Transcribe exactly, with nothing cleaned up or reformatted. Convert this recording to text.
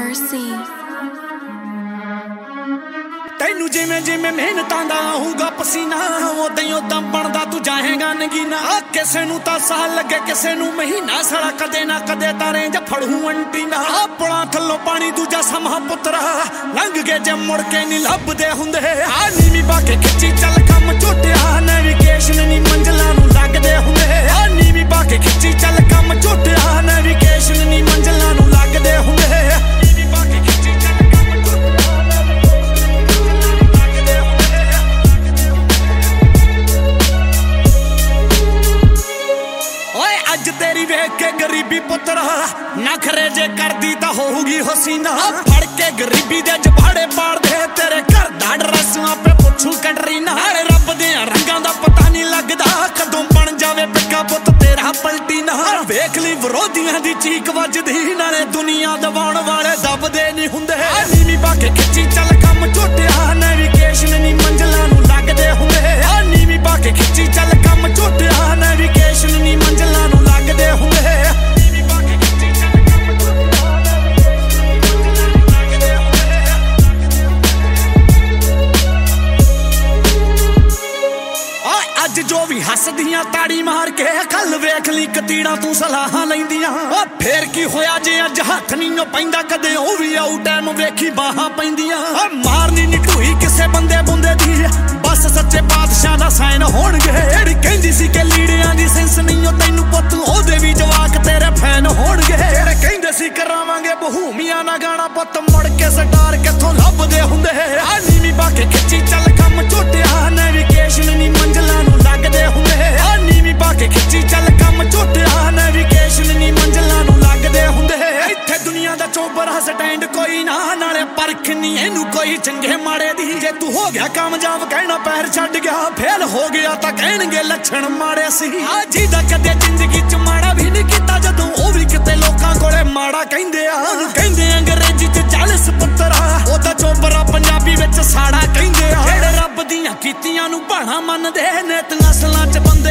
Mercy. ਤੈਨੂੰ ਜਿਵੇਂ ਜਿਵੇਂ ਮਿਹਨਤਾਂ ਦਾ ਆਊਗਾ ਪਸੀਨਾ ਉਦਾਂ ਹੀ ਉਦਾਂ ਬਣਦਾ ਤੂੰ ਜਾਏਗਾ ਨਗੀਨਾ ਕਿਸੇ ਨੂੰ ਤਾਂ ਸਾਲ ਲੱਗੇ ਕਿਸੇ ਨੂੰ ਮਹੀਨਾ ਸਾਲਾ ਕਦੇ ਨਾ ਕਦੇ ਤਾਰੇ ਜਾਂ ਫੜੂ ਅੰਟੀਨਾ ਆਪਣਾ ਥੱਲੋਂ ਪਾਣੀ ਦੂਜਾ ਸਮਾਂ ਪੁੱਤਰਾ ਲੰਘ ਕੇ ਜੇ ਮੁੜ ਕੇ ਨਹੀਂ ਲੱਭਦੇ ਹੁੰਦੇ ਆ ਨੀਵੀਂ ਪਾ ਕੇ ਖਿੱਚੀ ਚੱਲ ਕੰਮ ਝੋਟਿਆ ਨੈਵੀਗੇਸ਼ਨ ਨਹੀਂ ਮੰਜ਼ਲਾਂ ਨੂੰ ਲੱਗਦੇ ਹੁੰਦੇ ਆ ਨੀਵੀਂ ਪਾ ਕੇ ਖਿੱਚੀ ਚੱਲ ਕੰਮ ਝੋਟਿਆ ਨੈਵੀਗੇਸ਼ਨ ਨਹੀਂ ਮੰਜ਼ਲਾਂ ਨੂੰ ਲੱਗਦੇ ਹੁੰਦੇ ਅੱਜ ਤੇਰੀ ਵੇਖ ਕੇ ਗਰੀਬੀ ਪੁੱਤਰਾ ਨਖਰੇ ਜੇ ਕਰਦੀ ਤਾਂ ਹੋਊਗੀ ਹਸੀਨਾ ਫੜ ਕੇ ਗਰੀਬੀ ਦੇ ਜਬਾੜੇ ਪਾੜਦੇ ਤੇਰੇ ਘਰ ਦਾ ਡਰੈਸ ਆਪੇ ਪੁੱਛੂ ਕਟਰੀਨਾ ਨਾਲੇ ਰੱਬ ਦੇ ਰੰਗਾਂ ਦਾ ਪਤਾ ਨਹੀਂ ਲੱਗਦਾ ਕਦੋਂ ਬਣ ਜਾਵੇ ਪਿੱਕਾ ਪੁੱਤ ਤੇਰਾ ਪਲਟੀ ਨਾ ਵੇਖ ਲਈ ਵਿਰੋਧੀਆਂ ਦੀ ਚੀਕ ਵੱਜਦੀ ਨਾਲੇ ਦੁਨੀਆ ਦਬਾਉਣ ਵਾਲੇ ਦੱਬਦੇ ਨਹੀਂ ਹੁੰਦੇ ਨੀਵੀਂ ਪਾ ਕੇ ਖਿੱਚੀ ਚੱਲ ਕੰਮ ਝੋਟਿਆ ਨੈਵੀਗੇਸ਼ਨ ਨਹੀਂ ਮੰਜ਼ਲਾਂ ਨੂੰ ਲੱਗਦੇ ਹੁੰਦੇ ਆ ਨੀਵੀਂ ਪਾ ਕੇ ਖਿੱਚੀ ਚੱਲ ਕੰਮ ਝੋਟਿਆ ਨੈਵੀਗੇਸ਼ਨ ਨਹੀਂ ਮੰਜ਼ਲਾਂ ਨੂੰ ਲੱਗਦੇ ਹੁੰਦੇ ਅੱਜ ਜੋ ਵੀ ਹੱਸਦੀਆਂ ਤਾੜੀ ਮਾਰ ਕੇ ਕੱਲ ਵੇਖ ਲਈ ਕਤੀੜਾਂ ਤੂੰ ਸਲਾਹਾਂ ਲੈਂਦੀਆਂ ਓ ਫੇਰ ਕੀ ਹੋਇਆ ਜੇ ਅੱਜ ਹੱਥ ਨਹੀਂ ਪੈਂਦਾ ਕਦੇ ਉਹ ਵੀ ਆਊ ਟਾਈਮ ਵੇਖੀ ਬਾਹਾਂ ਪੈਂਦੀਆਂ ਓ ਮਾਰਨੀ ਨੀ ਢੂਈ ਕਿਸੇ ਬੰਦੇ ਬੁੰਦੇ ਦੀ ਬਸ ਸੱਚੇ ਪਾਤਸ਼ਾਹ ਦਾ ਸਾਈਨ ਹੋਣਗੇ ਜਿਹੜੀ ਕਹਿੰਦੀ ਸੀ ਕਿ ਲੀੜਿਆਂ ਦੀ ਸੈਂਸ ਨਹੀਂ ਓ ਤੈਨੂੰ ਪੁੱਤ ਉਹਦੇ ਵੀ ਜਵਾਕ ਤੇਰੇ ਫੈਨ ਹੋਣਗੇ ਜਿਹੜੇ ਕਹਿੰਦੇ ਸੀ ਕਰਾਵਾਂਗੇ ਬਹੂਮੀਆਂ ਨਾ ਗਾਣਾ ਪੁੱਤ ਮੁੜ ਕੇ ਸਟਾਰ ਕਿੱਥੋਂ ਲੱਭਦੇ ਹੁੰਦੇ ਆ ਨੀਵੀਂ ਪਾ ਕੇ ਖਿੱਚੀ ਚੱਲ ਕੰਮ ਝੋਟਿਆ ਨੈਵੀਗੇਸ਼ਨ ਨਹੀਂ ਮੰਜ਼ਲਾਂ ਨੂੰ ਲੱਗਦੇ ਹੁੰਦੇ ਆ ਨੀਵੀਂ ਪਾ ਕੇ ਖਿੱਚੀ ਚੱਲ ਕੰਮ ਝੋਟਿਆ ਨੈਵੀਗੇਸ਼ਨ ਨਹੀਂ ਮੰਜ਼ਲਾਂ ਨੂੰ ਲੱਗਦੇ ਹੁੰਦੇ ਇੱਥੇ ਦੁਨੀਆ ਦਾ ਚੋਬਰਾ ਸਟੈਂਡ ਕੋਈ ਨਾ ਨਾਲੇ ਪਰਖ ਨਹੀਂ ਇਹਨੂੰ ਕੋਈ ਚੰਗੇ ਮਾੜੇ ਦੀ ਜੇ ਤੂੰ ਹੋ ਗਿਆ ਕਾਮਯਾਬ ਕਹਿਣਾ ਪੈਰ ਛੱਡ ਗਿਆ ਫੇਲ ਹੋ ਗਿਆ ਤਾਂ ਕਹਿਣਗੇ ਲੱਛਣ ਮਾੜੇ ਸੀ ਆ ਜਿਹਦਾ ਕਦੇ ਜ਼ਿੰਦਗੀ ਚ ਮਾੜਾ ਵੀ ਨਹੀਂ ਕੀਤਾ ਜਦੋਂ ਉਹ ਵੀ ਕਿਤੇ ਲੋਕਾਂ ਕੋਲੇ ਮਾੜਾ ਕਹਿੰਦੇ ਆ ਉਹਨੂੰ ਕਹਿੰਦੇ ਅੰਗਰੇਜ਼ੀ ਚ ਚਾਲੀਸ ਪੁੱਤਰਾ ਉਹਦਾ ਚੋਬਰਾ ਪੰਜਾਬੀ ਵਿੱਚ ਸਾੜਾ ਕਹਿੰਦੇ ਆ ਜਿਹੜੇ ਰੱਬ ਦੀਆਂ ਕੀਤੀਆਂ ਨੂੰ ਭਾਣਾ ਮੰਨਦੇ ਨੇ ਤੇ ਨਸਲਾਂ ਚ ਬੰਦੇ